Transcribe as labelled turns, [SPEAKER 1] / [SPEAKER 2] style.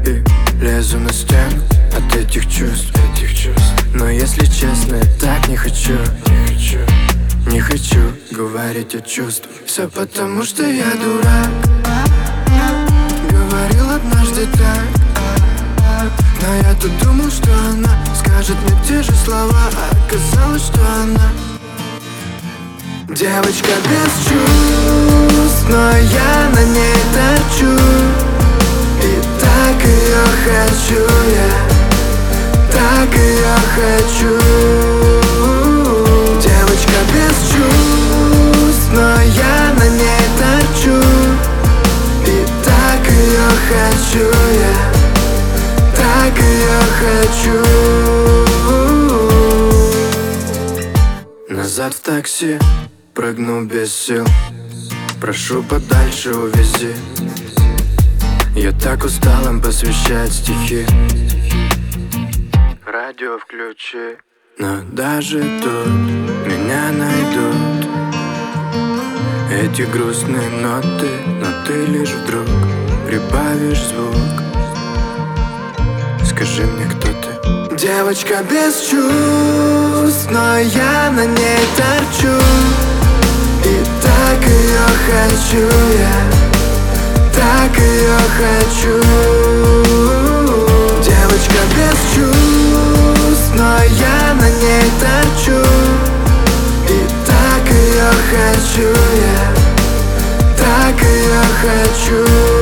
[SPEAKER 1] И лезу на стену от этих чувств. Но если честно, я так не хочу. Не хочу говорить о чувствах. Все потому, что я дурак. Говорил однажды так, но я тут думал, что она скажет мне те же слова, а оказалось, что она девочка без чувств, но я на ней торчу. И так ее хочу я, так ее хочу. Девочка без чувств, но я на ней торчу. И так ее хочу я, так ее хочу. Назад в такси прыгну без сил. Прошу подальше увези. Я так устал им посвящать стихи. Радио включи. Но даже тут меня найдут эти грустные ноты. Но ты лишь вдруг прибавишь звук. Скажи мне, кто ты? Девочка без чувств, но я на ней торчу. И так ее хочу я, так ее хочу. Девочка без чувств, но я на ней торчу. И так ее хочу я, так ее хочу.